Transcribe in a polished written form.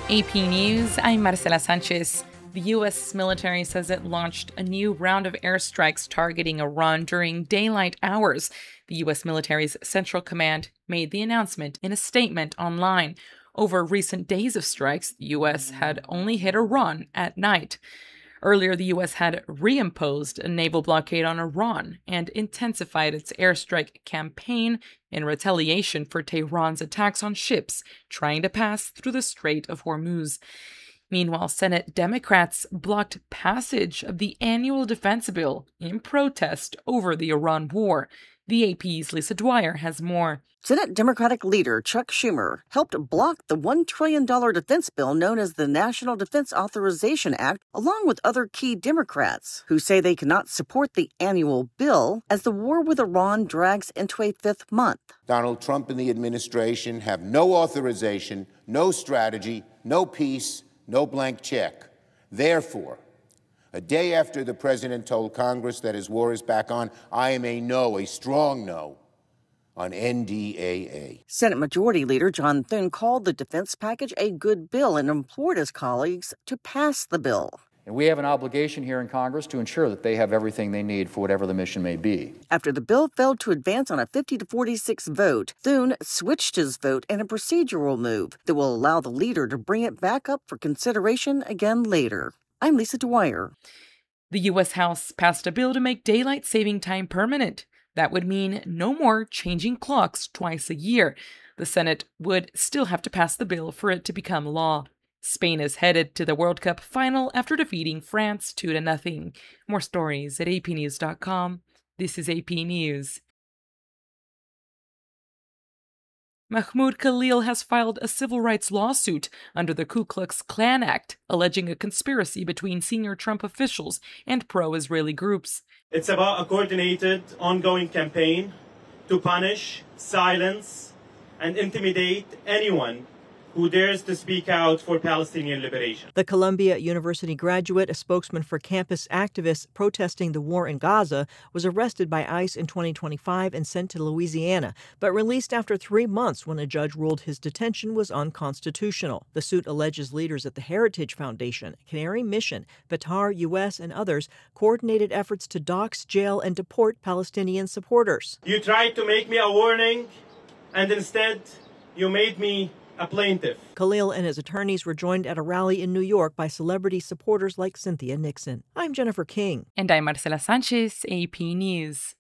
AP News, I'm Marcela Sanchez. The U.S. military says it launched a new round of airstrikes targeting Iran during daylight hours. The U.S. military's Central Command made the announcement in a statement online. Over recent days of strikes, the U.S. had only hit Iran at night. Earlier, the U.S. had reimposed a naval blockade on Iran and intensified its airstrike campaign in retaliation for Tehran's attacks on ships trying to pass through the Strait of Hormuz. Meanwhile, Senate Democrats blocked passage of the annual defense bill in protest over the Iran war. The AP's Lisa Dwyer has more. Senate Democratic leader Chuck Schumer helped block the $1 trillion defense bill known as the National Defense Authorization Act, along with other key Democrats who say they cannot support the annual bill as the war with Iran drags into a fifth month. Donald Trump and the administration have no authorization, no strategy, no peace, no blank check. Therefore, a day after the president told Congress that his war is back on, I am a strong no, on NDAA. Senate Majority Leader John Thune called the defense package a good bill and implored his colleagues to pass the bill. And we have an obligation here in Congress to ensure that they have everything they need for whatever the mission may be. After the bill failed to advance on a 50-46 vote, Thune switched his vote in a procedural move that will allow the leader to bring it back up for consideration again later. I'm Lisa Dwyer. The U.S. House passed a bill to make daylight saving time permanent. That would mean no more changing clocks twice a year. The Senate would still have to pass the bill for it to become law. Spain is headed to the World Cup final after defeating France 2-0. More stories at apnews.com. This is AP News. Mahmoud Khalil has filed a civil rights lawsuit under the Ku Klux Klan Act, alleging a conspiracy between senior Trump officials and pro-Israeli groups. It's about a coordinated, ongoing campaign to punish, silence, and intimidate anyone who dares to speak out for Palestinian liberation. The Columbia University graduate, a spokesman for campus activists protesting the war in Gaza, was arrested by ICE in 2025 and sent to Louisiana, but released after 3 months when a judge ruled his detention was unconstitutional. The suit alleges leaders at the Heritage Foundation, Canary Mission, Batar US, and others coordinated efforts to dox, jail, and deport Palestinian supporters. You tried to make me a warning, and instead you made me a plaintiff. Khalil and his attorneys were joined at a rally in New York by celebrity supporters like Cynthia Nixon. I'm Jennifer King. And I'm Marcela Sanchez, AP News.